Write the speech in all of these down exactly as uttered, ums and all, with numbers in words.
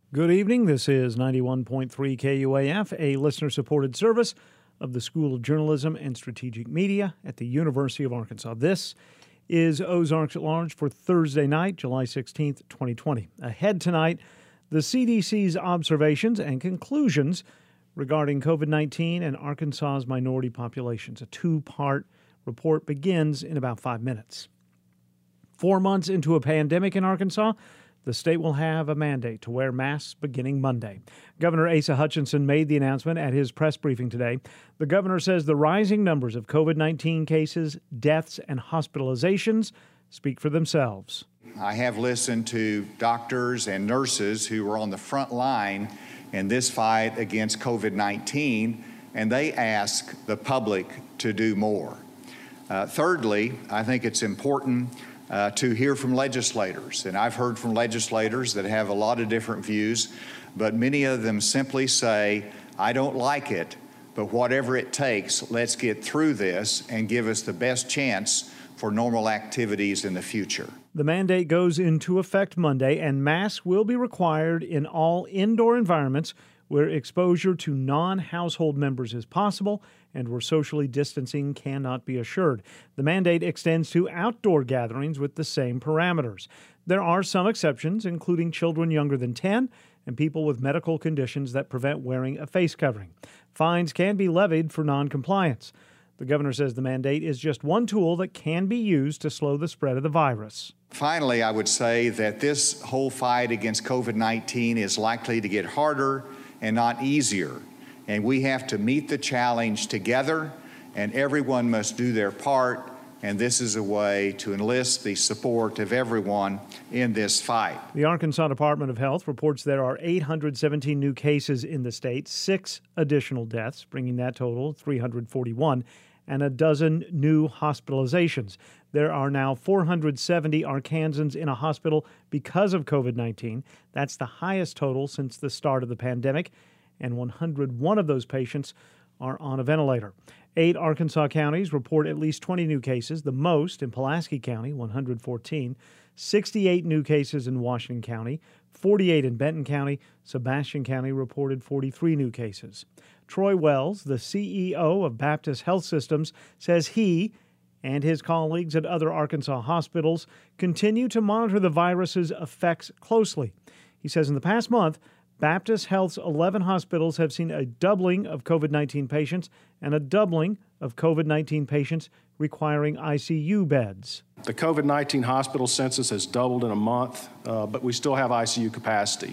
Good evening. This is ninety-one point three K U A F, a listener-supported service of the School of Journalism and Strategic Media at the University of Arkansas. This is Ozarks at Large for Thursday night, July sixteenth, twenty twenty. Ahead tonight, the C D C's observations and conclusions regarding COVID nineteen and Arkansas's minority populations. A two-part report begins in about five minutes. Four months into a pandemic in Arkansas, the state will have a mandate to wear masks beginning Monday. Governor Asa Hutchinson made the announcement at his press briefing today. The governor says the rising numbers of COVID nineteen cases, deaths, and hospitalizations speak for themselves. I have listened to doctors and nurses who are on the front line in this fight against COVID nineteen, and they ask the public to do more. Uh, thirdly, I think it's important Uh, to hear from legislators. And I've heard from legislators that have a lot of different views, but many of them simply say, I don't like it, but whatever it takes, let's get through this and give us the best chance for normal activities in the future. The mandate goes into effect Monday, and masks will be required in all indoor environments where exposure to non-household members is possible and where socially distancing cannot be assured. The mandate extends to outdoor gatherings with the same parameters. There are some exceptions, including children younger than ten and people with medical conditions that prevent wearing a face covering. Fines can be levied for noncompliance. The governor says the mandate is just one tool that can be used to slow the spread of the virus. Finally, I would say that this whole fight against COVID nineteen is likely to get harder and not easier. And we have to meet the challenge together, and everyone must do their part. And this is a way to enlist the support of everyone in this fight. The Arkansas Department of Health reports there are eight hundred seventeen new cases in the state, six additional deaths, bringing that total to three hundred forty-one, and a dozen new hospitalizations. There are now four hundred seventy Arkansans in a hospital because of COVID nineteen. That's the highest total since the start of the pandemic, and one hundred one of those patients are on a ventilator. Eight Arkansas counties report at least twenty new cases, the most in Pulaski County, one hundred fourteen, sixty-eight new cases in Washington County, forty-eight in Benton County. Sebastian County reported forty-three new cases. Troy Wells, the C E O of Baptist Health Systems, says he and his colleagues at other Arkansas hospitals continue to monitor the virus's effects closely. He says in the past month, Baptist Health's eleven hospitals have seen a doubling of COVID nineteen patients and a doubling of COVID nineteen patients requiring I C U beds. The COVID nineteen hospital census has doubled in a month, uh, but we still have I C U capacity.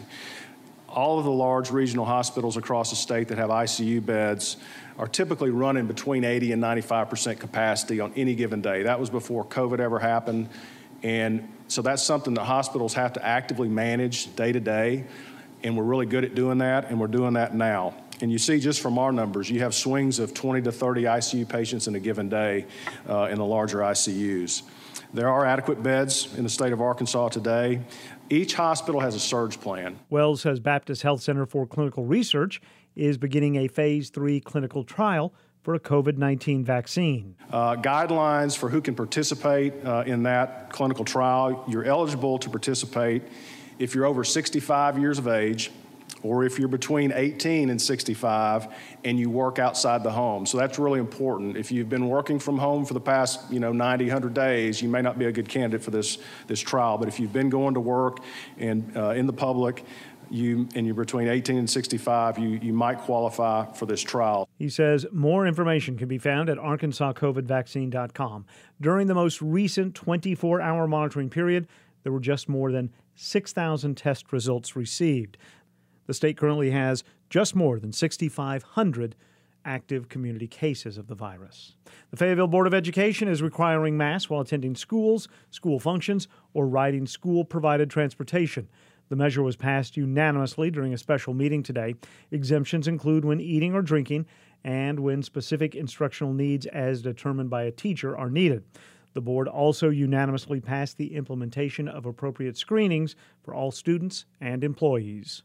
All of the large regional hospitals across the state that have I C U beds are typically running between eighty and ninety-five percent capacity on any given day. That was before COVID ever happened. And so that's something that hospitals have to actively manage day to day. And we're really good at doing that, and we're doing that now. And you see just from our numbers, you have swings of twenty to thirty I C U patients in a given day uh, in the larger I C Us. There are adequate beds in the state of Arkansas today. Each hospital has a surge plan. Wells says Baptist Health Center for Clinical Research is beginning a phase three clinical trial for a COVID nineteen vaccine. Uh, guidelines for who can participate uh, in that clinical trial. You're eligible to participate if you're over sixty-five years of age, or if you're between eighteen and sixty-five and you work outside the home. So that's really important. If you've been working from home for the past, you know, ninety, one hundred days, you may not be a good candidate for this, this trial. But if you've been going to work and uh, in the public, you and you're between eighteen and sixty-five, you, you might qualify for this trial. He says more information can be found at arkansas covid vaccine dot com. During the most recent twenty-four hour monitoring period, there were just more than six thousand test results received. The state currently has just more than six thousand five hundred active community cases of the virus. The Fayetteville Board of Education is requiring masks while attending schools, school functions, or riding school-provided transportation. The measure was passed unanimously during a special meeting today. Exemptions include when eating or drinking and when specific instructional needs as determined by a teacher are needed. The board also unanimously passed the implementation of appropriate screenings for all students and employees.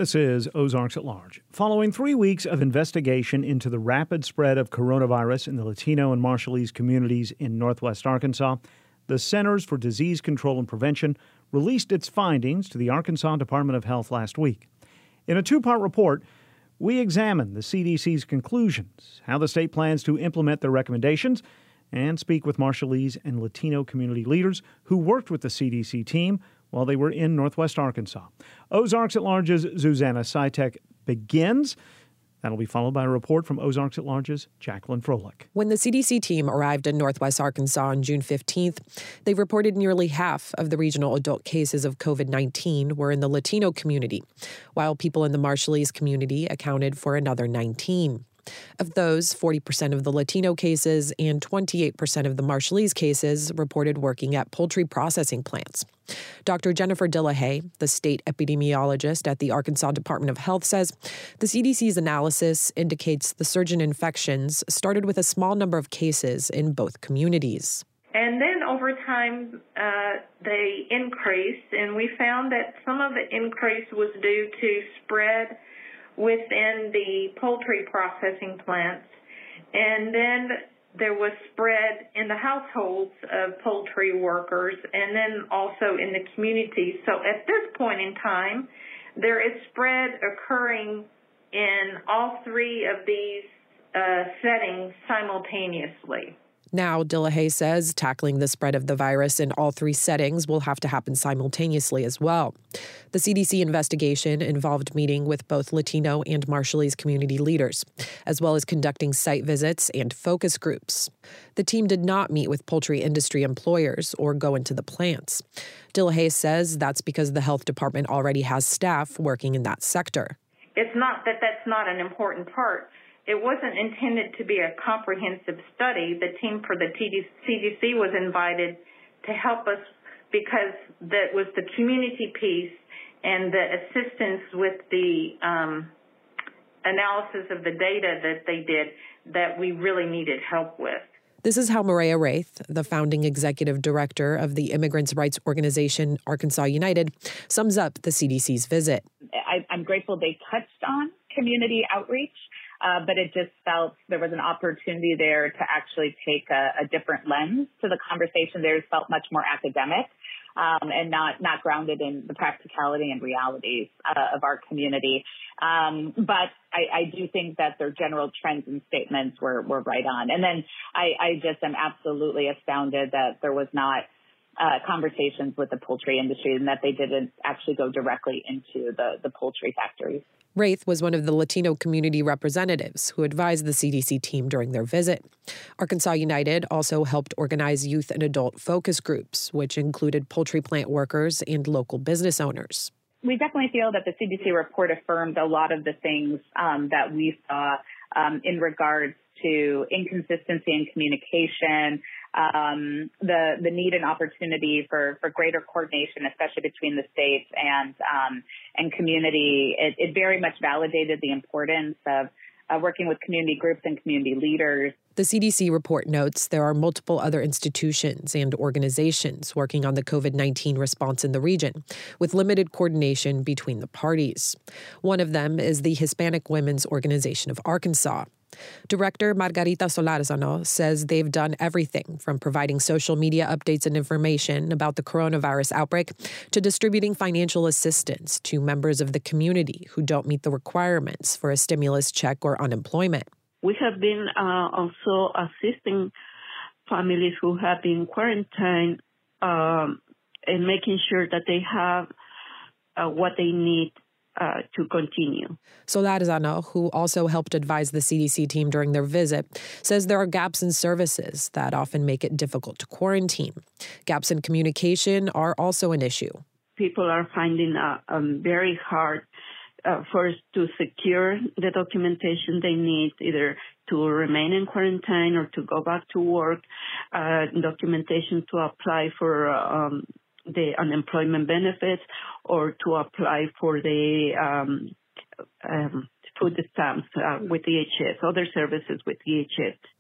This is Ozarks at Large. Following three weeks of investigation into the rapid spread of coronavirus in the Latino and Marshallese communities in northwest Arkansas, the Centers for Disease Control and Prevention released its findings to the Arkansas Department of Health last week. In a two-part report, we examine the C D C's conclusions, how the state plans to implement their recommendations, and speak with Marshallese and Latino community leaders who worked with the C D C team while they were in northwest Arkansas. Ozarks at Large's Susanna Sitek begins. That'll be followed by a report from Ozarks at Large's Jacqueline Froelich. When the C D C team arrived in northwest Arkansas on June fifteenth, they reported nearly half of the regional adult cases of COVID nineteen were in the Latino community, while people in the Marshallese community accounted for another nineteen. Of those, forty percent of the Latino cases and twenty-eight percent of the Marshallese cases reported working at poultry processing plants. Doctor Jennifer Dillahay, the state epidemiologist at the Arkansas Department of Health, says the C D C's analysis indicates the surge in infections started with a small number of cases in both communities. And then over time, uh, they increased, and we found that some of the increase was due to spread within the poultry processing plants, and then there was spread in the households of poultry workers, and then also in the community. So at this point in time, there is spread occurring in all three of these uh, settings simultaneously. Now, Dillahay says tackling the spread of the virus in all three settings will have to happen simultaneously as well. The C D C investigation involved meeting with both Latino and Marshallese community leaders, as well as conducting site visits and focus groups. The team did not meet with poultry industry employers or go into the plants. Dillahay says that's because the health department already has staff working in that sector. It's not that that's not an important part. It wasn't intended to be a comprehensive study. The team for the C D C was invited to help us because that was the community piece and the assistance with the um, analysis of the data that they did that we really needed help with. This is how Maria Wraith, the founding executive director of the immigrants' rights organization Arkansas United, sums up the C D C's visit. I, I'm grateful they touched on community outreach. Uh, but it just felt there was an opportunity there to actually take a, a different lens to the conversation. Theirs felt much more academic um, and not not grounded in the practicality and realities uh, of our community. Um, but I, I do think that their general trends and statements were, were right on. And then I, I just am absolutely astounded that there was not uh, conversations with the poultry industry and that they didn't actually go directly into the, the poultry factories. Wraith was one of the Latino community representatives who advised the C D C team during their visit. Arkansas United also helped organize youth and adult focus groups, which included poultry plant workers and local business owners. We definitely feel that the C D C report affirmed a lot of the things um, that we saw um, in regards to inconsistency in communication, um, the the need and opportunity for, for greater coordination, especially between the states and um, and community. It, it very much validated the importance of uh, working with community groups and community leaders. The C D C report notes there are multiple other institutions and organizations working on the COVID nineteen response in the region, with limited coordination between the parties. One of them is the Hispanic Women's Organization of Arkansas. Director Margarita Solarzano says they've done everything from providing social media updates and information about the coronavirus outbreak to distributing financial assistance to members of the community who don't meet the requirements for a stimulus check or unemployment. We have been uh, also assisting families who have been quarantined um, and making sure that they have uh, what they need Uh, to continue. Solarzano, who also helped advise the C D C team during their visit, says there are gaps in services that often make it difficult to quarantine. Gaps in communication are also an issue. People are finding uh, um, very hard uh, first to secure the documentation they need, either to remain in quarantine or to go back to work, uh, documentation to apply for um, the unemployment benefits or to apply for the um, um, food stamps uh, with D H S, other services with D H S.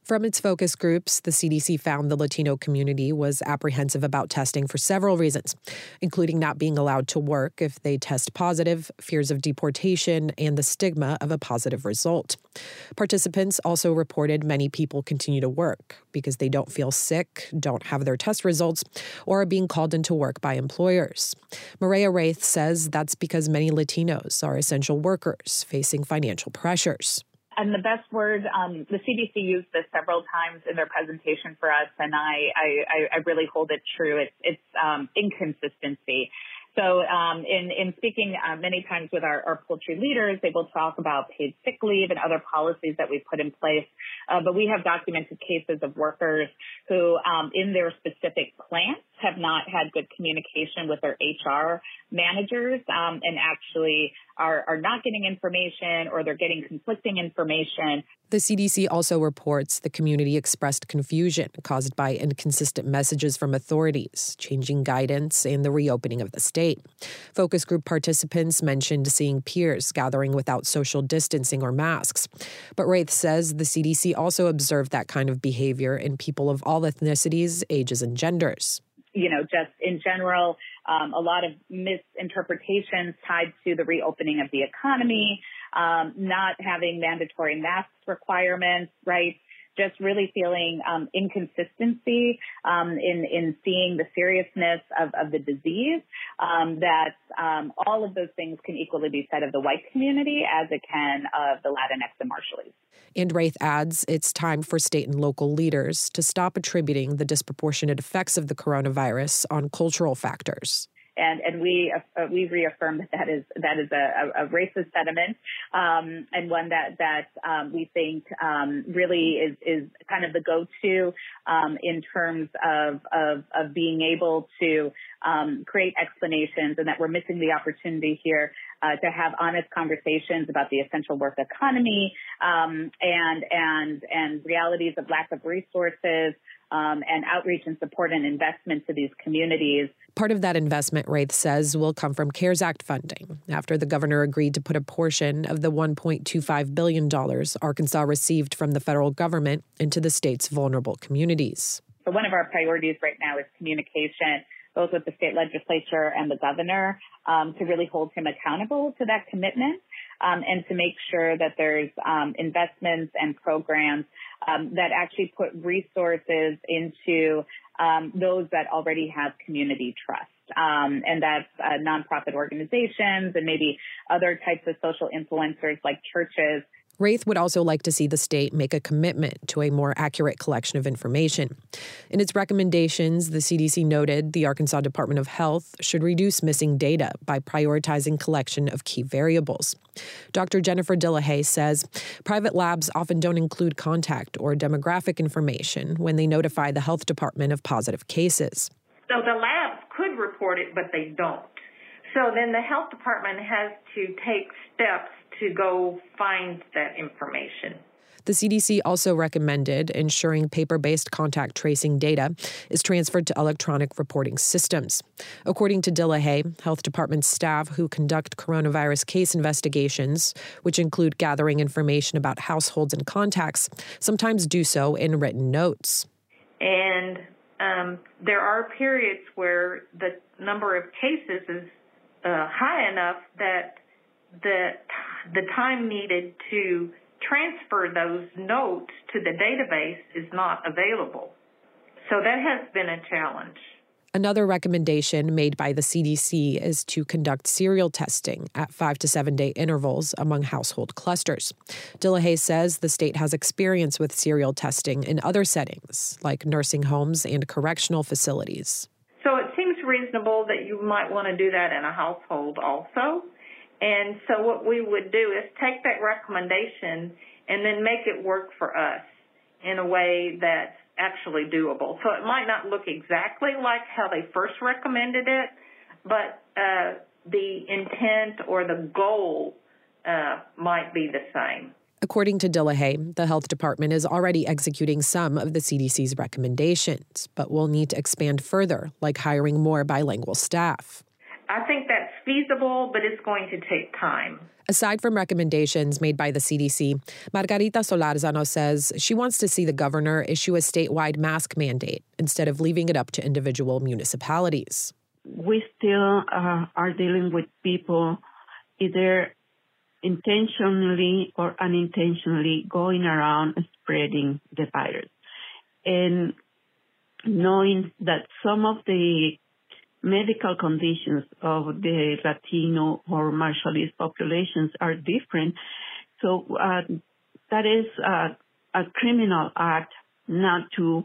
From its focus groups, the C D C found the Latino community was apprehensive about testing for several reasons, including not being allowed to work if they test positive, fears of deportation, and the stigma of a positive result. Participants also reported many people continue to work because they don't feel sick, don't have their test results, or are being called into work by employers. Maria Wraith says that's because many Latinos are essential workers facing financial pressures. And the best word, um, the C D C used this several times in their presentation for us, and I, I, I really hold it true. It's, it's um, inconsistency. So um, in, in speaking uh, many times with our, our poultry leaders, they will talk about paid sick leave and other policies that we put in place. Uh, but we have documented cases of workers who um, in their specific plants have not had good communication with their H R managers um, and actually are, are not getting information, or they're getting conflicting information. The C D C also reports the community expressed confusion caused by inconsistent messages from authorities, changing guidance, and the reopening of the state. Focus group participants mentioned seeing peers gathering without social distancing or masks. But Wraith says the C D C also observed that kind of behavior in people of all ethnicities, ages, and genders. You know, just in general, um, a lot of misinterpretations tied to the reopening of the economy, um, not having mandatory mask requirements, right? Just really feeling um, inconsistency um, in, in seeing the seriousness of, of the disease, um, that um, all of those things can equally be said of the white community as it can of the Latinx and Marshallese. And Wraith adds it's time for state and local leaders to stop attributing the disproportionate effects of the coronavirus on cultural factors. And, and we uh, we reaffirm that that is that is a, a racist sentiment, um, and one that that um, we think um, really is is kind of the go-to um, in terms of of, of being able to um, create explanations, and that we're missing the opportunity here uh, to have honest conversations about the essential work economy um, and and and realities of lack of resources. Um, and outreach and support and investment to these communities. Part of that investment, Wraith says, will come from CARES Act funding, after the governor agreed to put a portion of the one point two five billion dollars Arkansas received from the federal government into the state's vulnerable communities. So one of our priorities right now is communication, both with the state legislature and the governor, um, to really hold him accountable to that commitment. Um, and to make sure that there's um, investments and programs um, that actually put resources into um, those that already have community trust. Um, and that's uh, nonprofit organizations and maybe other types of social influencers like churches. Wraith would also like to see the state make a commitment to a more accurate collection of information. In its recommendations, the C D C noted the Arkansas Department of Health should reduce missing data by prioritizing collection of key variables. Doctor Jennifer Dillahay says private labs often don't include contact or demographic information when they notify the health department of positive cases. So the labs could report it, but they don't. So then the health department has to take steps to go find that information. The C D C also recommended ensuring paper-based contact tracing data is transferred to electronic reporting systems. According to Dillahay, health department staff who conduct coronavirus case investigations, which include gathering information about households and contacts, sometimes do so in written notes. And um, there are periods where the number of cases is uh, high enough that the the time needed to transfer those notes to the database is not available. So that has been a challenge. Another recommendation made by the C D C is to conduct serial testing at five to seven day intervals among household clusters. Dillahay says the state has experience with serial testing in other settings, like nursing homes and correctional facilities. So it seems reasonable that you might want to do that in a household also. And so what we would do is take that recommendation and then make it work for us in a way that's actually doable. So it might not look exactly like how they first recommended it, but uh, the intent or the goal uh, might be the same. According to Dillahay, the health department is already executing some of the C D C's recommendations, but will need to expand further, like hiring more bilingual staff. I think that feasible, but it's going to take time. Aside from recommendations made by the C D C, Margarita Solarzano says she wants to see the governor issue a statewide mask mandate instead of leaving it up to individual municipalities. We still uh, are dealing with people either intentionally or unintentionally going around spreading the virus. And knowing that some of the medical conditions of the Latino or Marshallese populations are different. So uh, that is uh, a criminal act not to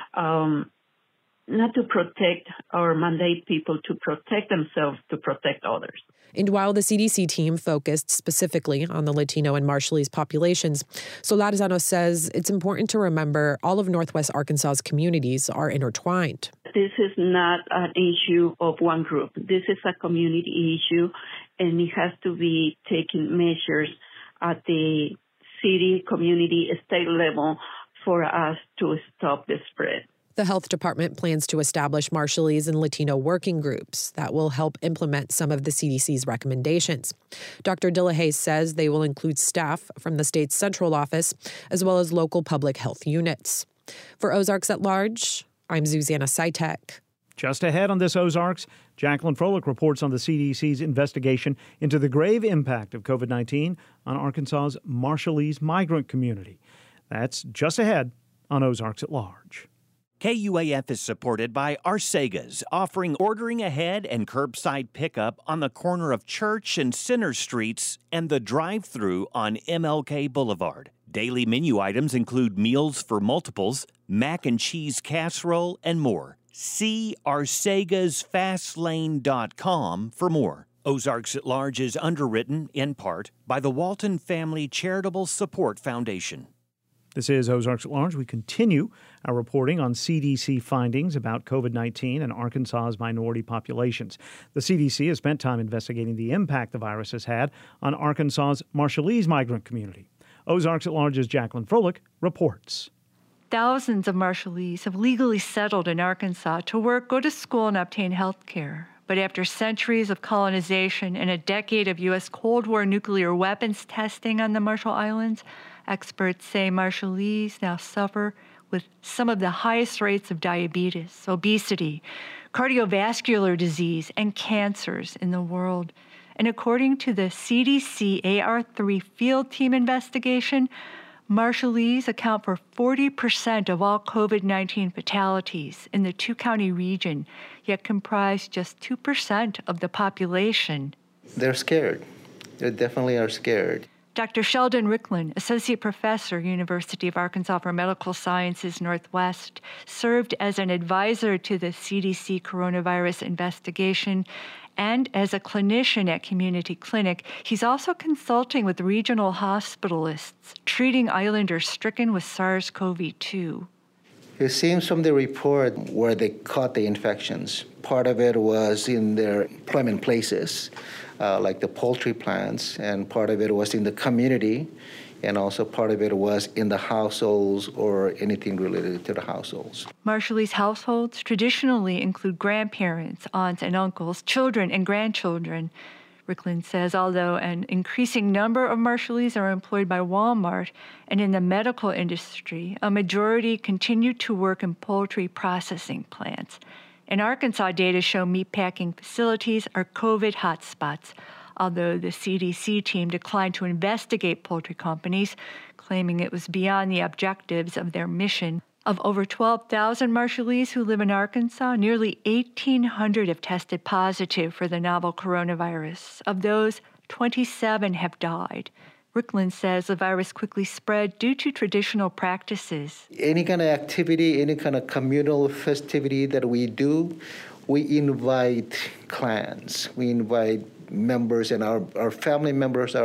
um, not to protect or mandate people to protect themselves to protect others. And while the C D C team focused specifically on the Latino and Marshallese populations, Solarzano says it's important to remember all of Northwest Arkansas's communities are intertwined. This is not an issue of one group. This is a community issue, and it has to be taking measures at the city, community, state level for us to stop the spread. The health department plans to establish Marshallese and Latino working groups that will help implement some of the C D C's recommendations. Doctor Dillahay says they will include staff from the state's central office as well as local public health units. For Ozarks at Large, I'm Zuzana Sitek. Just ahead on this Ozarks, Jacqueline Froelich reports on the C D C's investigation into the grave impact of COVID nineteen on Arkansas's Marshallese migrant community. That's just ahead on Ozarks at Large. K U A F is supported by Arcegas, offering ordering ahead and curbside pickup on the corner of Church and Center Streets and the drive-thru on M L K Boulevard. Daily menu items include meals for multiples, mac and cheese casserole, and more. See arcegas fast lane dot com for more. Ozarks at Large is underwritten, in part, by the Walton Family Charitable Support Foundation. This is Ozarks at Large. We continue our reporting on C D C findings about COVID nineteen and Arkansas's minority populations. The C D C has spent time investigating the impact the virus has had on Arkansas's Marshallese migrant community. Ozarks at Large's Jacqueline Froelich reports. Thousands of Marshallese have legally settled in Arkansas to work, go to school, and obtain health care. But after centuries of colonization and a decade of U S Cold War nuclear weapons testing on the Marshall Islands, experts say Marshallese now suffer with some of the highest rates of diabetes, obesity, cardiovascular disease, and cancers in the world. And according to the C D C A R three field team investigation, Marshallese account for forty percent of all COVID nineteen fatalities in the two-county region, yet comprise just two percent of the population. They're scared. They definitely are scared. Doctor Sheldon Ricklin, Associate Professor, University of Arkansas for Medical Sciences Northwest, served as an advisor to the C D C coronavirus investigation and as a clinician at Community Clinic. He's also consulting with regional hospitalists treating islanders stricken with SARS-C o V two. It seems from the report where they caught the infections, part of it was in their employment places, uh, like the poultry plants, and part of it was in the community, and also part of it was in the households or anything related to the households. Marshallese households traditionally include grandparents, aunts and uncles, children and grandchildren. Ricklin says although an increasing number of Marshallese are employed by Walmart and in the medical industry, a majority continue to work in poultry processing plants. In Arkansas, data show meatpacking facilities are COVID hotspots, although the C D C team declined to investigate poultry companies, claiming it was beyond the objectives of their mission. Of over twelve thousand Marshallese who live in Arkansas, nearly eighteen hundred have tested positive for the novel coronavirus. Of those, twenty-seven have died. Ricklin says the virus quickly spread due to traditional practices. Any kind of activity, any kind of communal festivity that we do, we invite clans. We invite members, and our, our family members are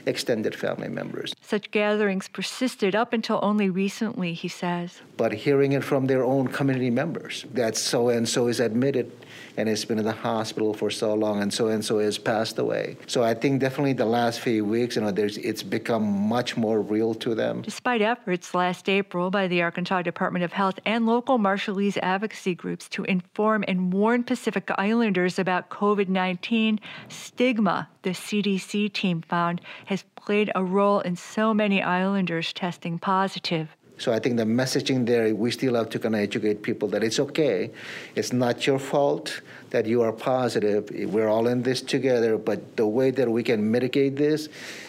extended family members. Such gatherings persisted up until only recently, he says. But hearing it from their own community members, that so-and-so is admitted and has been in the hospital for so long, and so-and-so has passed away. So I think definitely the last few weeks, you know, there's it's become much more real to them. Despite efforts last April by the Arkansas Department of Health and local Marshallese advocacy groups to inform and warn Pacific Islanders about COVID nineteen, stigma, the C D C team found, has played a role in so many Islanders testing positive. So I think the messaging there, we still have to kind of educate people that it's okay. It's not your fault that you are positive. We're all in this together, but the way that we can mitigate this,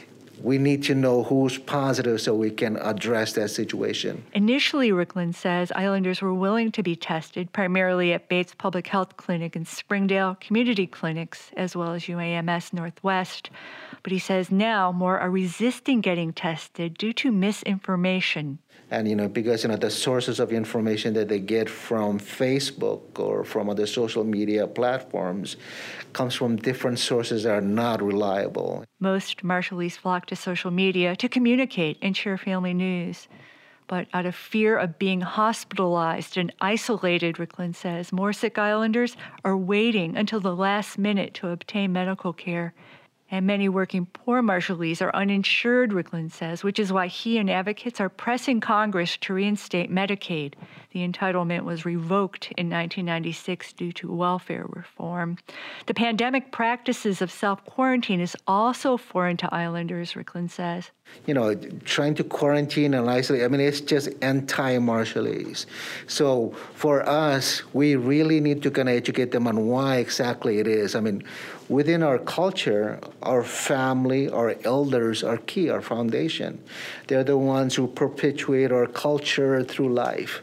we need to know who's positive so we can address that situation. Initially, Ricklin says, Islanders were willing to be tested, primarily at Bates Public Health Clinic and Springdale Community Clinics, as well as U A M S Northwest. But he says now more are resisting getting tested due to misinformation. And, you know, because, you know, the sources of information that they get from Facebook or from other social media platforms comes from different sources that are not reliable. Most Marshallese flock to social media to communicate and share family news. But out of fear of being hospitalized and isolated, Ricklin says, more sick Islanders are waiting until the last minute to obtain medical care. And many working poor Marshallese are uninsured, Ricklin says, which is why he and advocates are pressing Congress to reinstate Medicaid. The entitlement was revoked in nineteen ninety-six due to welfare reform. The pandemic practices of self-quarantine is also foreign to Islanders, Ricklin says. You know, trying to quarantine and isolate, I mean, it's just anti-Marshallese. So for us, we really need to kind of educate them on why exactly it is. I mean, within our culture, our family, our elders are key, our foundation. They're the ones who perpetuate our culture through life.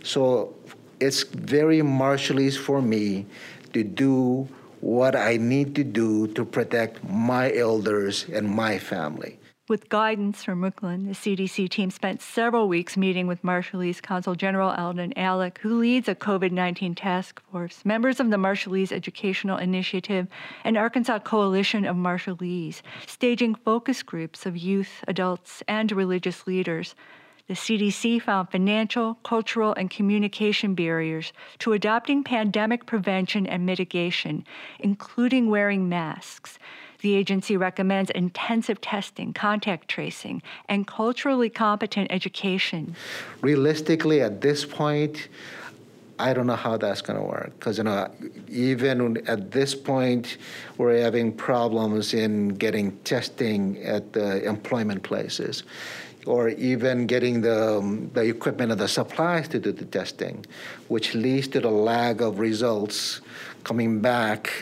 So it's very Marshallese for me to do what I need to do to protect my elders and my family. With guidance from Ricklin, the C D C team spent several weeks meeting with Marshallese Consul General Alden Alec, who leads a COVID nineteen task force, members of the Marshallese Educational Initiative, and Arkansas Coalition of Marshallese, staging focus groups of youth, adults, and religious leaders. The C D C found financial, cultural, and communication barriers to adopting pandemic prevention and mitigation, including wearing masks. The agency recommends intensive testing, contact tracing, and culturally competent education. Realistically, at this point, I don't know how that's going to work because, you know, even at this point, we're having problems in getting testing at the employment places, or even getting the, um, the equipment and the supplies to do the testing, which leads to the lag of results coming back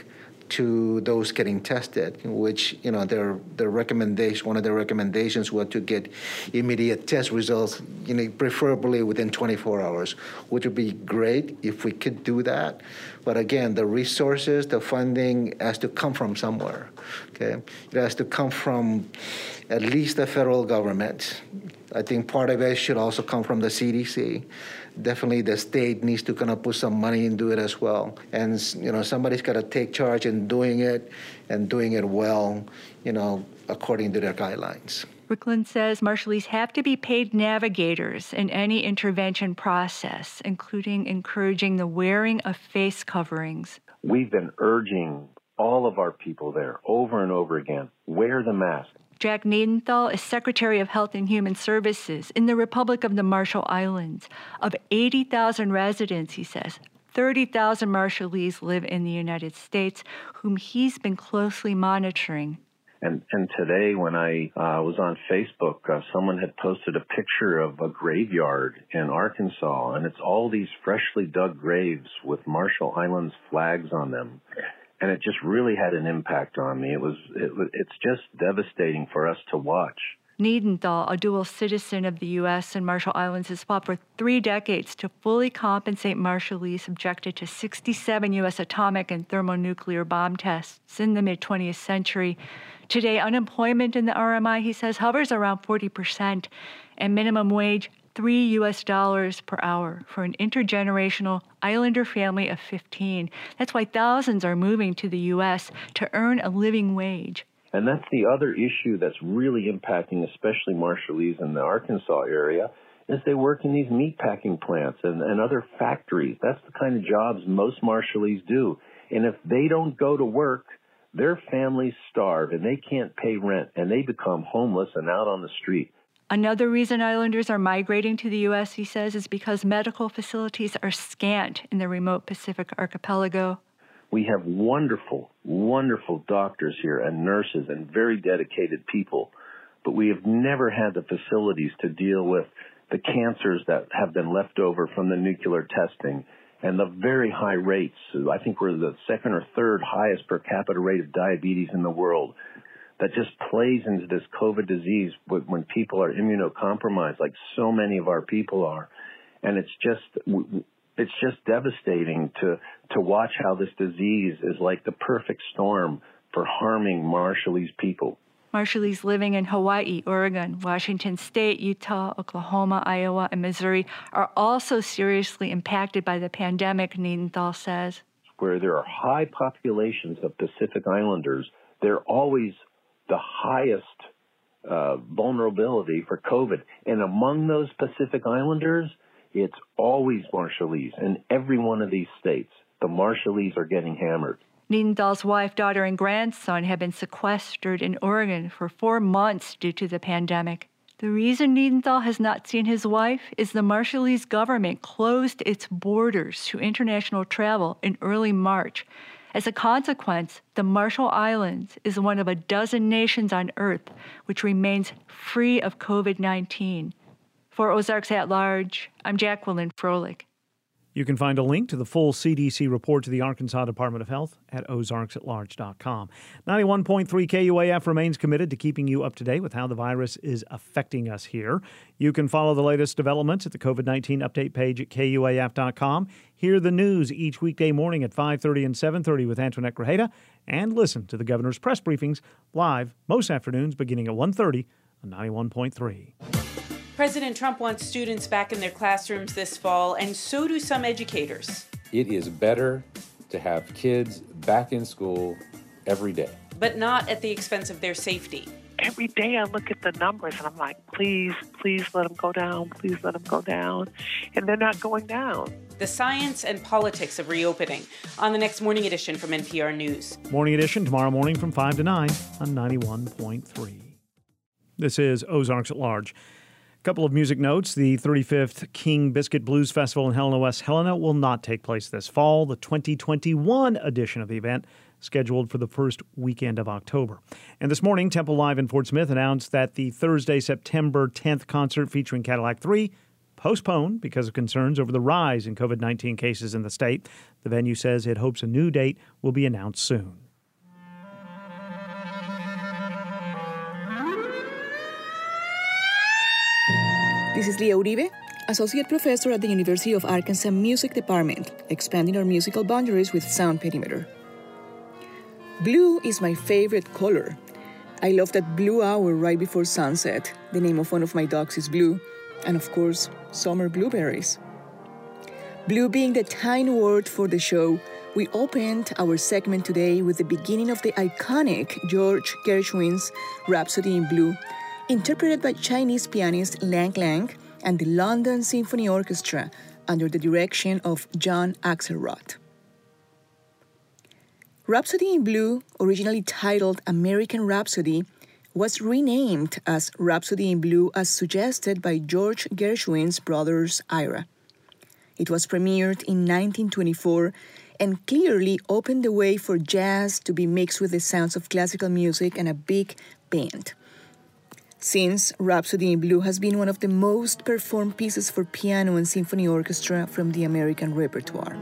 to those getting tested, which, you know, their their recommendation, one of their recommendations was to get immediate test results, you know, preferably within twenty-four hours, which would be great if we could do that. But again, the resources, the funding has to come from somewhere, okay? It has to come from at least the federal government. I think part of it should also come from the C D C. Definitely the state needs to kind of put some money into it as well. And, you know, somebody's got to take charge in doing it and doing it well, you know, according to their guidelines. Ricklin says Marshallese have to be paid navigators in any intervention process, including encouraging the wearing of face coverings. We've been urging all of our people there over and over again, wear the mask. Jack Niedenthal is Secretary of Health and Human Services in the Republic of the Marshall Islands. Of eighty thousand residents, he says, thirty thousand Marshallese live in the United States, whom he's been closely monitoring. And, and today when I uh, was on Facebook, uh, someone had posted a picture of a graveyard in Arkansas, and it's all these freshly dug graves with Marshall Islands flags on them. And it just really had an impact on me. It was, it, it's just devastating for us to watch. Niedenthal, a dual citizen of the U S and Marshall Islands, has fought for three decades to fully compensate Marshallese subjected to sixty-seven U S atomic and thermonuclear bomb tests in the mid-twentieth century. Today, unemployment in the R M I, he says, hovers around forty percent, and minimum wage three U S dollars per hour for an intergenerational Islander family of fifteen. That's why thousands are moving to the U S to earn a living wage. And that's the other issue that's really impacting especially Marshallese in the Arkansas area, is they work in these meatpacking plants and, and other factories. That's the kind of jobs most Marshallese do. And if they don't go to work, their families starve and they can't pay rent and they become homeless and out on the street. Another reason islanders are migrating to the U S, he says, is because medical facilities are scant in the remote Pacific archipelago. We have wonderful, wonderful doctors here and nurses and very dedicated people, but we have never had the facilities to deal with the cancers that have been left over from the nuclear testing and the very high rates. I think we're the second or third highest per capita rate of diabetes in the world. That just plays into this COVID disease when people are immunocompromised, like so many of our people are. And it's just it's just devastating to, to watch how this disease is like the perfect storm for harming Marshallese people. Marshallese living in Hawaii, Oregon, Washington State, Utah, Oklahoma, Iowa, and Missouri are also seriously impacted by the pandemic, Niedenthal says. Where there are high populations of Pacific Islanders, they're always the highest uh, vulnerability for COVID. And among those Pacific Islanders, it's always Marshallese. In every one of these states, the Marshallese are getting hammered. Niedenthal's wife, daughter, and grandson have been sequestered in Oregon for four months due to the pandemic. The reason Niedenthal has not seen his wife is the Marshallese government closed its borders to international travel in early March. As a consequence, the Marshall Islands is one of a dozen nations on Earth which remains free of COVID nineteen. For Ozarks at Large, I'm Jacqueline Froelich. You can find a link to the full C D C report to the Arkansas Department of Health at ozarks at large dot com. ninety-one point three K U A F remains committed to keeping you up to date with how the virus is affecting us here. You can follow the latest developments at the COVID nineteen update page at K U A F dot com. Hear the news each weekday morning at five thirty and seven thirty with Antoinette Grajeda, and listen to the governor's press briefings live most afternoons beginning at one thirty on ninety-one point three. President Trump wants students back in their classrooms this fall, and so do some educators. It is better to have kids back in school every day. But not at the expense of their safety. Every day I look at the numbers and I'm like, please, please let them go down. Please let them go down. And they're not going down. The science and politics of reopening on the next Morning Edition from N P R News. Morning Edition tomorrow morning from five to nine on ninety-one point three. This is Ozarks at Large. Couple of music notes. The thirty-fifth King Biscuit Blues Festival in Helena, West Helena will not take place this fall. The twenty twenty-one edition of the event scheduled for the first weekend of October. And this morning, Temple Live in Fort Smith announced that the Thursday, September tenth concert featuring Cadillac three postponed because of concerns over the rise in COVID nineteen cases in the state. The venue says it hopes a new date will be announced soon. This is Leah Uribe, Associate Professor at the University of Arkansas Music Department, expanding our musical boundaries with Sound Perimeter. Blue is my favorite color. I love that blue hour right before sunset. The name of one of my dogs is Blue, and of course, summer blueberries. Blue being the tiny word for the show, we opened our segment today with the beginning of the iconic George Gershwin's Rhapsody in Blue, interpreted by Chinese pianist Lang Lang and the London Symphony Orchestra under the direction of John Axelrod. Rhapsody in Blue, originally titled American Rhapsody, was renamed as Rhapsody in Blue as suggested by George Gershwin's brothers Ira. It was premiered in nineteen twenty-four and clearly opened the way for jazz to be mixed with the sounds of classical music and a big band. Since Rhapsody in Blue has been one of the most performed pieces for piano and symphony orchestra from the American repertoire.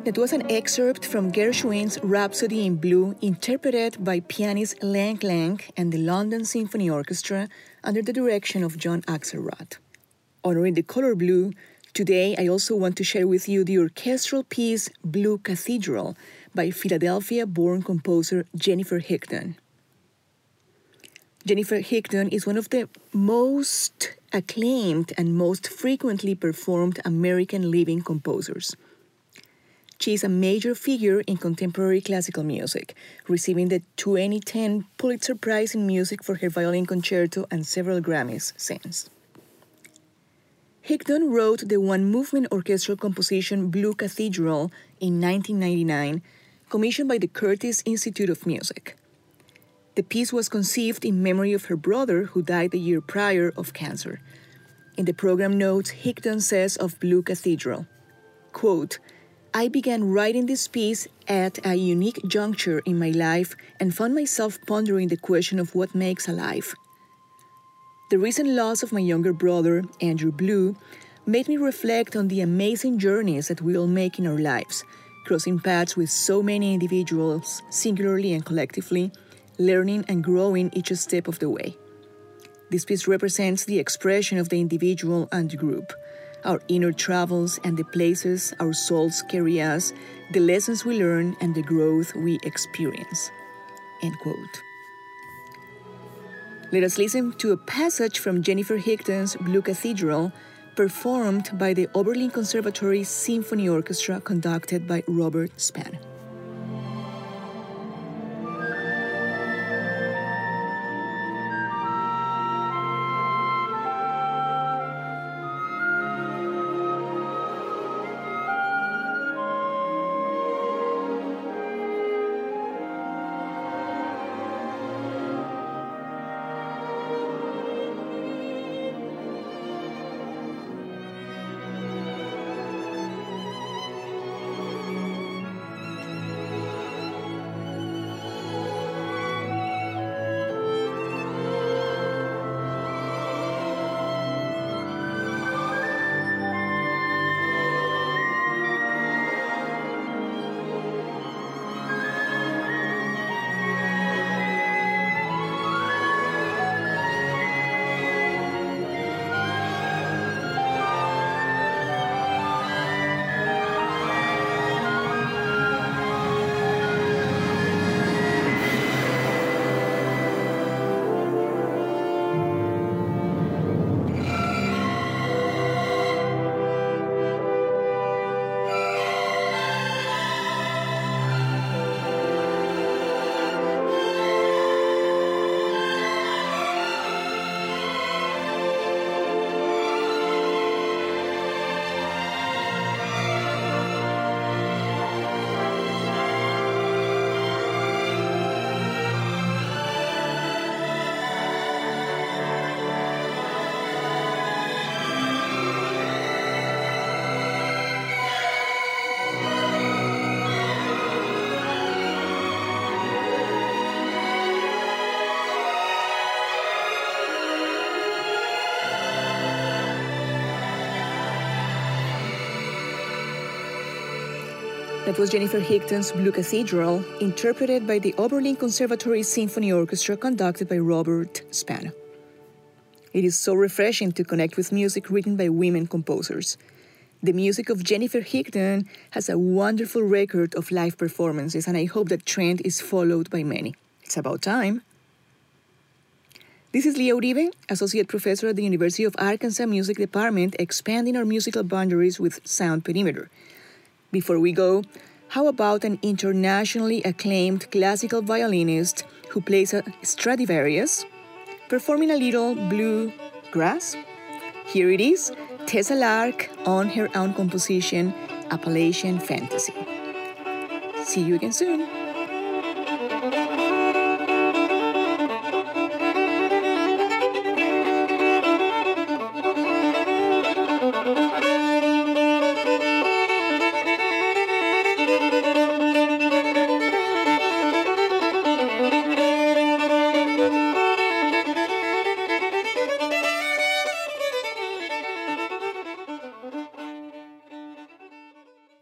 That was an excerpt from Gershwin's Rhapsody in Blue, interpreted by pianist Lang Lang and the London Symphony Orchestra under the direction of John Axelrod. Honoring the color blue, today I also want to share with you the orchestral piece Blue Cathedral by Philadelphia-born composer Jennifer Higdon. Jennifer Higdon is one of the most acclaimed and most frequently performed American living composers. She is a major figure in contemporary classical music, receiving the twenty ten Pulitzer Prize in Music for her violin concerto and several Grammys since. Higdon wrote the one-movement orchestral composition Blue Cathedral in nineteen ninety-nine, commissioned by the Curtis Institute of Music. The piece was conceived in memory of her brother, who died the year prior of cancer. In the program notes, Higdon says of Blue Cathedral, quote, "I began writing this piece at a unique juncture in my life and found myself pondering the question of what makes a life. The recent loss of my younger brother, Andrew Blue, made me reflect on the amazing journeys that we all make in our lives, crossing paths with so many individuals, singularly and collectively, learning and growing each step of the way. This piece represents the expression of the individual and the group, our inner travels and the places our souls carry us, the lessons we learn and the growth we experience." End quote. Let us listen to a passage from Jennifer Higdon's Blue Cathedral, performed by the Oberlin Conservatory Symphony Orchestra, conducted by Robert Spann. That was Jennifer Higdon's Blue Cathedral, interpreted by the Oberlin Conservatory Symphony Orchestra, conducted by Robert Spann. It is so refreshing to connect with music written by women composers. The music of Jennifer Higdon has a wonderful record of live performances, and I hope that trend is followed by many. It's about time. This is Leah Uribe, Associate Professor at the University of Arkansas Music Department, expanding our musical boundaries with Sound Perimeter. Before we go, how about an internationally acclaimed classical violinist who plays a Stradivarius, performing a little bluegrass? Here it is, Tessa Lark on her own composition, Appalachian Fantasy. See you again soon.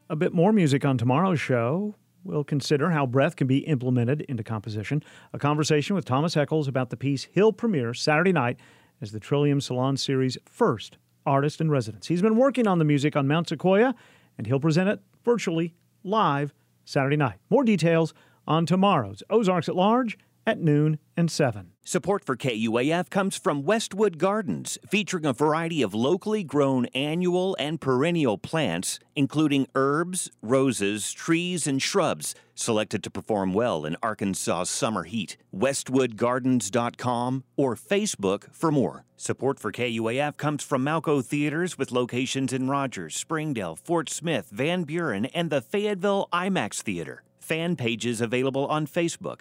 A bit more music on tomorrow's show. We'll consider how breath can be implemented into composition. A conversation with Thomas Heckles about the piece he'll premiere Saturday night as the Trillium Salon Series' first artist in residence. He's been working on the music on Mount Sequoia, and he'll present it virtually live Saturday night. More details on tomorrow's Ozarks at Large at noon and seven. Support for K U A F comes from Westwood Gardens, featuring a variety of locally grown annual and perennial plants, including herbs, roses, trees, and shrubs, selected to perform well in Arkansas's summer heat. westwood gardens dot com or Facebook for more. Support for K U A F comes from Malco Theaters with locations in Rogers, Springdale, Fort Smith, Van Buren, and the Fayetteville IMAX Theater. Fan pages available on Facebook.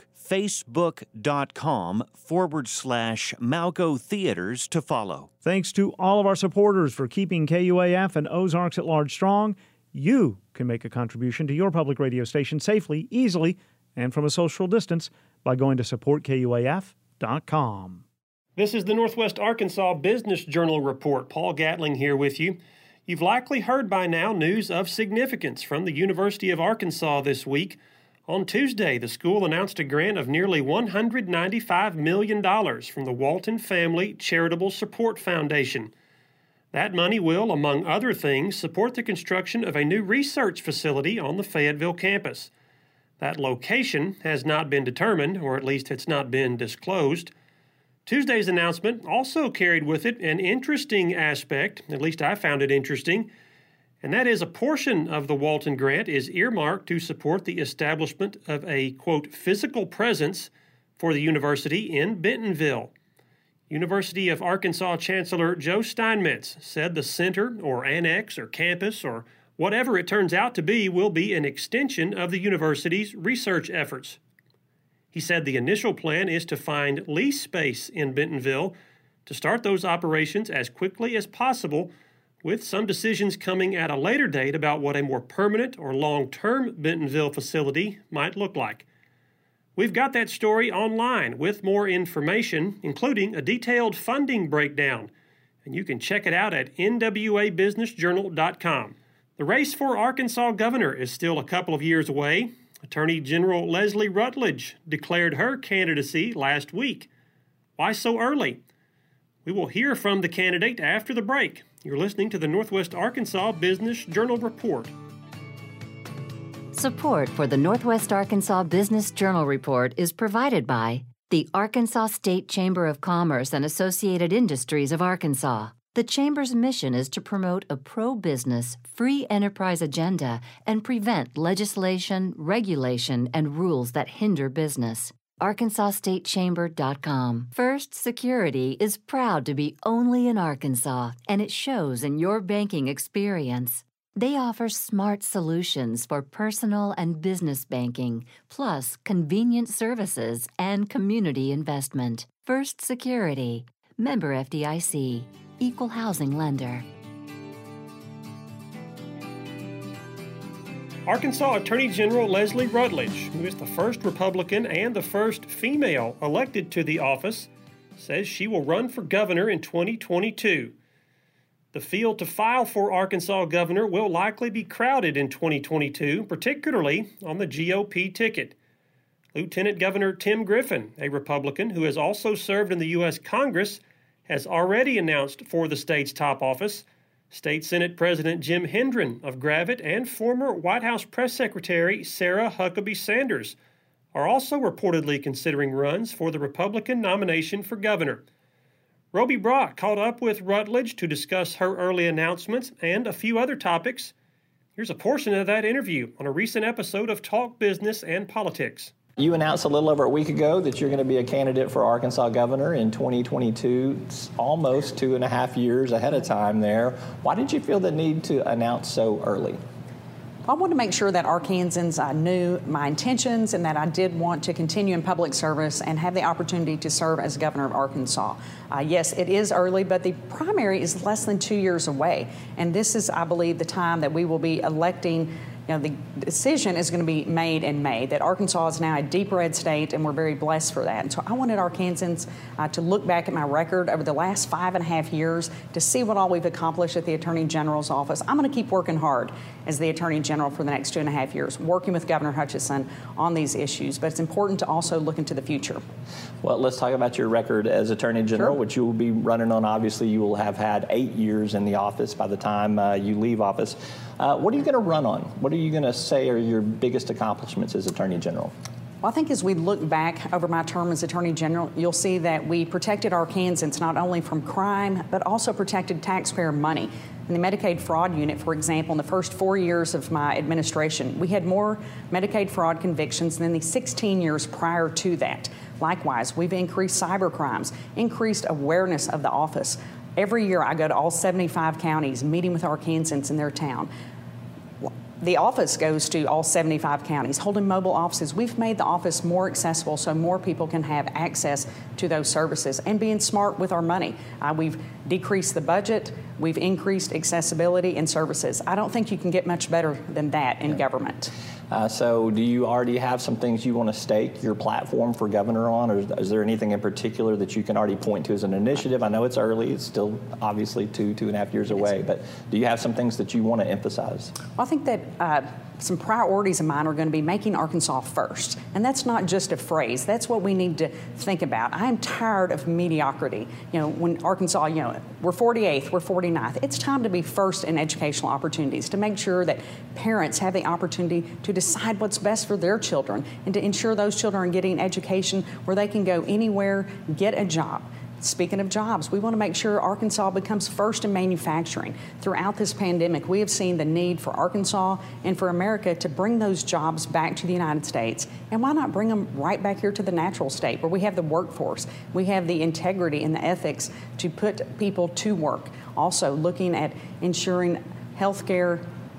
Facebook.com forward slash Malco Theaters to follow. Thanks to all of our supporters for keeping K U A F and Ozarks at Large strong. You can make a contribution to your public radio station safely, easily, and from a social distance by going to support K U A F dot com. This is the Northwest Arkansas Business Journal Report. Paul Gatling here with you. You've likely heard by now news of significance from the University of Arkansas this week. On Tuesday, the school announced a grant of nearly one hundred ninety-five million dollars from the Walton Family Charitable Support Foundation. That money will, among other things, support the construction of a new research facility on the Fayetteville campus. That location has not been determined, or at least it's not been disclosed. Tuesday's announcement also carried with it an interesting aspect, at least I found it interesting, and that is a portion of the Walton grant is earmarked to support the establishment of a, quote, physical presence for the university in Bentonville. University of Arkansas Chancellor Joe Steinmetz said the center or annex or campus or whatever it turns out to be will be an extension of the university's research efforts. He said the initial plan is to find lease space in Bentonville to start those operations as quickly as possible, with some decisions coming at a later date about what a more permanent or long-term Bentonville facility might look like. We've got that story online with more information, including a detailed funding breakdown, and you can check it out at N W A business journal dot com. The race for Arkansas governor is still a couple of years away. Attorney General Leslie Rutledge declared her candidacy last week. Why so early? We will hear from the candidate after the break. You're listening to the Northwest Arkansas Business Journal Report. Support for the Northwest Arkansas Business Journal Report is provided by the Arkansas State Chamber of Commerce and Associated Industries of Arkansas. The Chamber's mission is to promote a pro-business, free enterprise agenda and prevent legislation, regulation, and rules that hinder business. arkansas state chamber dot com. First Security is proud to be only in Arkansas, and it shows in your banking experience. They offer smart solutions for personal and business banking, plus convenient services and community investment. First Security, member F D I C, equal housing lender. Arkansas Attorney General Leslie Rutledge, who is the first Republican and the first female elected to the office, says she will run for governor in twenty twenty-two. The field to file for Arkansas governor will likely be crowded in twenty twenty-two, particularly on the G O P ticket. Lieutenant Governor Tim Griffin, a Republican who has also served in the U S Congress, has already announced for the state's top office. State Senate President Jim Hendren of Gravette and former White House Press Secretary Sarah Huckabee Sanders are also reportedly considering runs for the Republican nomination for governor. Roby Brock caught up with Rutledge to discuss her early announcements and a few other topics. Here's a portion of that interview on a recent episode of Talk Business and Politics. You announced a little over a week ago that you're going to be a candidate for Arkansas governor in twenty twenty-two. It's almost two and a half years ahead of time there. Why did you feel the need to announce so early? I wanted to make sure that Arkansans uh, knew my intentions and that I did want to continue in public service and have the opportunity to serve as governor of Arkansas. Uh, yes, it is early, but the primary is less than two years away. And this is, I believe, the time that we will be electing you know, the decision is going to be made in May, that Arkansas is now a deep red state, and we're very blessed for that. And so I wanted Arkansans uh, to look back at my record over the last five and a half years to see what all we've accomplished at the Attorney General's office. I'm going to keep working hard as the Attorney General for the next two and a half years, working with Governor Hutchinson on these issues. But it's important to also look into the future. Well, let's talk about your record as Attorney General, Sure. which you will be running on. Obviously, you will have had eight years in the office by the time uh, you leave office. Uh, what are you going to run on? What are you going to say are your biggest accomplishments as Attorney General? Well, I think as we look back over my term as Attorney General, you'll see that we protected Arkansans not only from crime, but also protected taxpayer money. In the Medicaid fraud unit, for example, in the first four years of my administration, we had more Medicaid fraud convictions than the sixteen years prior to that. Likewise, we've increased cyber crimes, increased awareness of the office. Every year I go to all seventy-five counties, meeting with Arkansans in their town. The office goes to all seventy-five counties, holding mobile offices. We've made the office more accessible so more people can have access to those services, and being smart with our money. Uh, we've decreased the budget. We've increased accessibility and services. I don't think you can get much better than that in yeah. government. Uh, so do you already have some things you want to stake your platform for governor on, or is, is there anything in particular that you can already point to as an initiative? I know it's early. It's still obviously two, two and a half years away, but do you have some things that you want to emphasize? Well, I think that uh, some priorities of mine are going to be making Arkansas first. And that's not just a phrase. That's what we need to think about. I am tired of mediocrity. You know, when Arkansas, you know, we're forty-eighth, we're forty-ninth. It's time to be first in educational opportunities, to make sure that parents have the opportunity to decide what's best for their children, and to ensure those children are getting education where they can go anywhere, get a job. Speaking of jobs, we want to make sure Arkansas becomes first in manufacturing. Throughout this pandemic, we have seen the need for Arkansas and for America to bring those jobs back to the United States. And why not bring them right back here to the natural state where we have the workforce, we have the integrity and the ethics to put people to work. Also looking at ensuring health care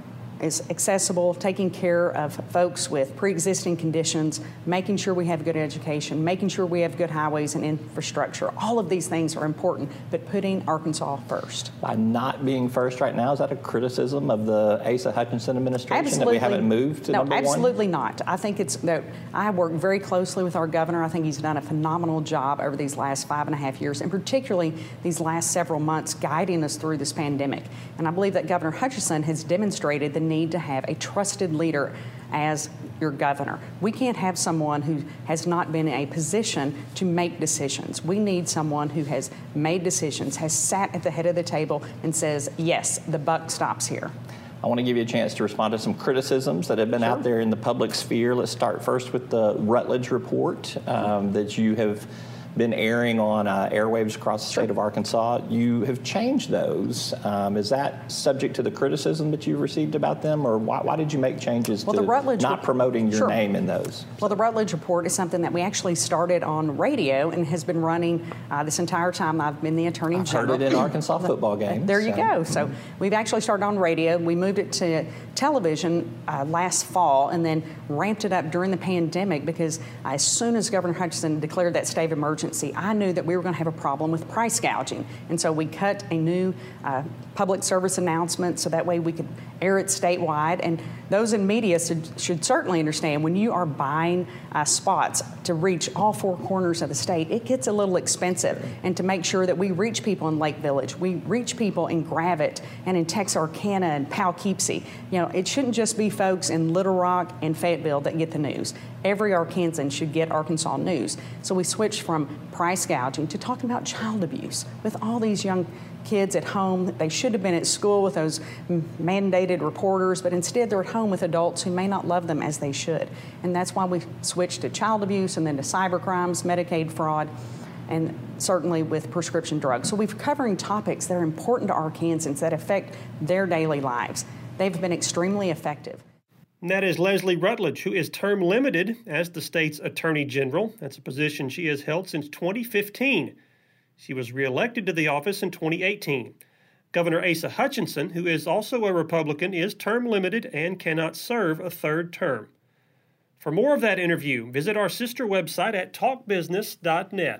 is accessible, taking care of folks with pre-existing conditions, making sure we have good education, making sure we have good highways and infrastructure. All of these things are important, but putting Arkansas first. By not being first right now, is that a criticism of the Asa Hutchinson administration Absolutely. that we haven't moved to no, number one? No, absolutely not. I think it's that I work very closely with our governor. I think he's done a phenomenal job over these last five and a half years, and particularly these last several months guiding us through this pandemic. And I believe that Governor Hutchinson has demonstrated the need to have a trusted leader as your governor. We can't have someone who has not been in a position to make decisions. We need someone who has made decisions, has sat at the head of the table and says, yes, the buck stops here. I want to give you a chance to respond to some criticisms that have been sure. out there in the public sphere. Let's start first with the Rutledge report um, that you have been airing on uh, airwaves across the state of Arkansas. You have changed those. Um, is that subject to the criticism that you've received about them, or why, why did you make changes well, to the Rutledge not promoting your sure. name in those? Well, the Rutledge report is something that we actually started on radio and has been running uh, this entire time I've been the Attorney I've General. Heard it in Arkansas football games. There you so. go. So we've actually started on radio. We moved it to television uh, last fall and then ramped it up during the pandemic because uh, as soon as Governor Hutchinson declared that state of emergency, I knew that we were going to have a problem with price gouging. And so we cut a new uh, public service announcement so that way we could air it statewide. And those in media should, should certainly understand when you are buying uh, spots to reach all four corners of the state, it gets a little expensive. And to make sure that we reach people in Lake Village, we reach people in Gravette and in Texarkana and Poughkeepsie. You know, it shouldn't just be folks in Little Rock and Fayetteville that get the news. Every Arkansan should get Arkansas news. So we switched from price gouging to talking about child abuse with all these young kids at home. They should have been at school with those mandated reporters, but instead they're at home with adults who may not love them as they should. And that's why we switched to child abuse and then to cyber crimes, Medicaid fraud, and certainly with prescription drugs. So we're covering topics that are important to Arkansans that affect their daily lives. They've been extremely effective. And that is Leslie Rutledge, who is term limited as the state's Attorney General. That's a position she has held since twenty fifteen. She was reelected to the office in twenty eighteen. Governor Asa Hutchinson, who is also a Republican, is term limited and cannot serve a third term. For more of that interview, visit our sister website at talk business dot net.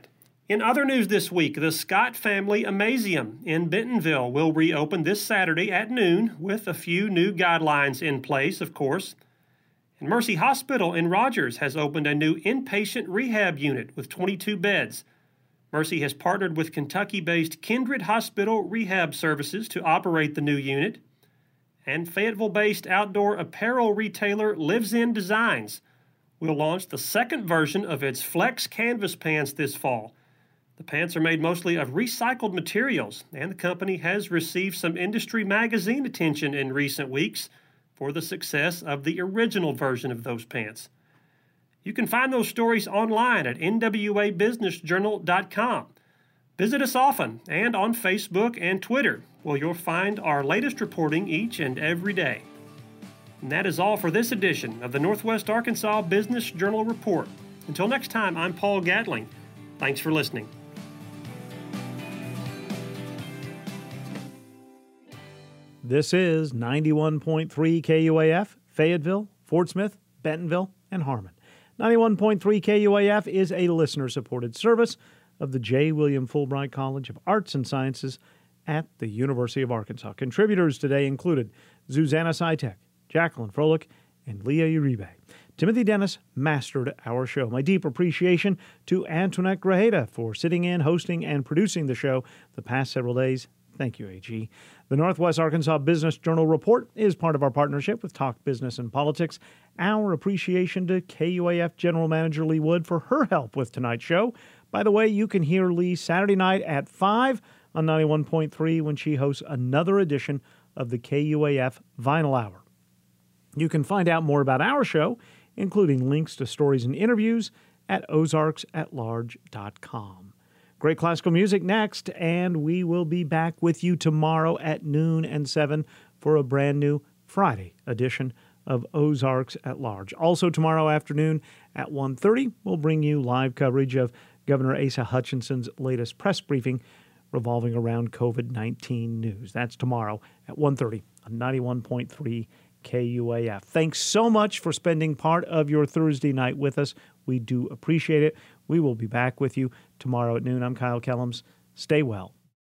In other news this week, the Scott Family Amazeum in Bentonville will reopen this Saturday at noon with a few new guidelines in place, of course. And Mercy Hospital in Rogers has opened a new inpatient rehab unit with twenty-two beds. Mercy has partnered with Kentucky-based Kindred Hospital Rehab Services to operate the new unit. And Fayetteville-based outdoor apparel retailer Lives In Designs will launch the second version of its Flex Canvas pants this fall. The pants are made mostly of recycled materials, and the company has received some industry magazine attention in recent weeks for the success of the original version of those pants. You can find those stories online at N W A business journal dot com. Visit us often and on Facebook and Twitter, where you'll find our latest reporting each and every day. And that is all for this edition of the Northwest Arkansas Business Journal Report. Until next time, I'm Paul Gatling. Thanks for listening. This is ninety-one point three K U A F, Fayetteville, Fort Smith, Bentonville, and Harmon. ninety-one point three K U A F is a listener-supported service of the J. William Fulbright College of Arts and Sciences at the University of Arkansas. Contributors today included Zuzanna Sitek, Jacqueline Froelich, and Leah Uribe. Timothy Dennis mastered our show. My deep appreciation to Antoinette Grajeda for sitting in, hosting, and producing the show the past several days. Thank you, A G. The Northwest Arkansas Business Journal Report is part of our partnership with Talk Business and Politics. Our appreciation to K U A F General Manager Lee Wood for her help with tonight's show. By the way, you can hear Lee Saturday night at five on ninety-one point three when she hosts another edition of the K U A F Vinyl Hour. You can find out more about our show, including links to stories and interviews, at ozarks at large dot com. Great classical music next, and we will be back with you tomorrow at noon and seven for a brand new Friday edition of Ozarks at Large. Also tomorrow afternoon at one thirty, we'll bring you live coverage of Governor Asa Hutchinson's latest press briefing revolving around COVID nineteen news. That's tomorrow at one thirty on ninety-one point three K U A F. Thanks so much for spending part of your Thursday night with us. We do appreciate it. We will be back with you tomorrow at noon. I'm Kyle Kellums. Stay well.